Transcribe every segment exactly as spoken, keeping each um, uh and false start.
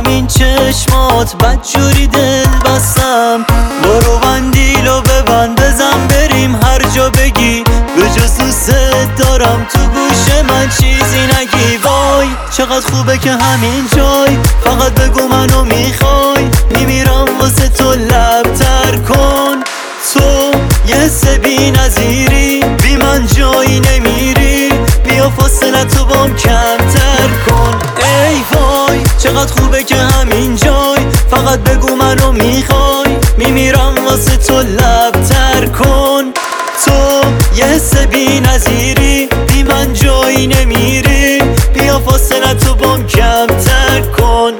همین چشمات بدجوری دل بستم. برو بندیلو ببند بزن بریم هر جا بگی، به جز دوست دارم تو گوش من چیزی نگی. وای چقدر خوبه که همین جای، فقط بگو منو میخوای، میمیرم واسه تو لب تر کن. تو یه حس بی نظیری، بی من جایی نمیری، بیا فاصله تو بام کمتر کن. ای وای چقدر خوبه که همین جای، فقط بگو منو میخوای، میمیرم واسه تو لب تر کن. تو یه حس بی نظیری، بی من جایی نمیری، بیا فاصله تو بام کمتر کن.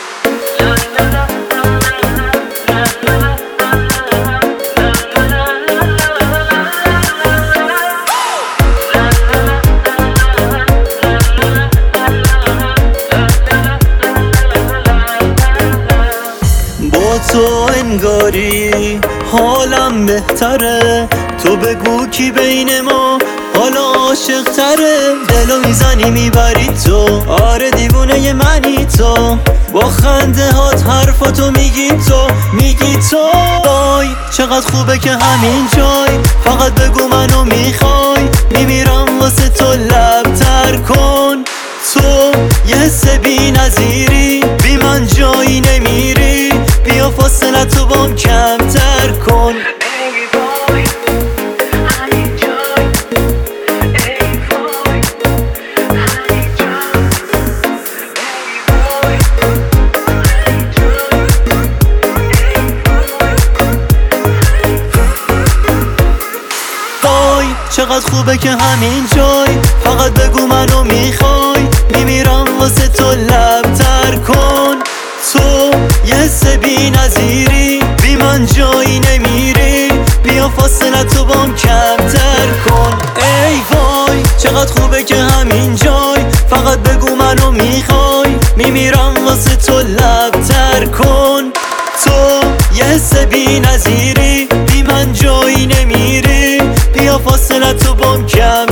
تو انگاری حالم بهتره، تو بگو کی بین ما حالا عاشق تره. دلو میزنی میبری تو، آره دیوونه منی تو، با خنده هات حرفاتو میگی تو میگی تو. وای چقدر خوبه که همین جای، فقط بگو منو میخوای، میمیرم واسه تو لب تر کن. تو یه حس بی نظیری، بی من جایی نمیری، بیا فاصله تو بام کمتر کن. چقدر خوبه که همین جای، فقط بگو منو میخوای، میمیرم واسه تو لب تر کن. تو یه حس بی نظیری، بی من جایی نمیری، بیا فاصله تو بام کمتر کن. ای وای چقدر خوبه که همین جای، فقط بگو منو میخوای، میمیرم واسه تو لب تر کن. تو یه حس بی نظیری، بی من جایی نمیری، بیا فاصله تو بام کم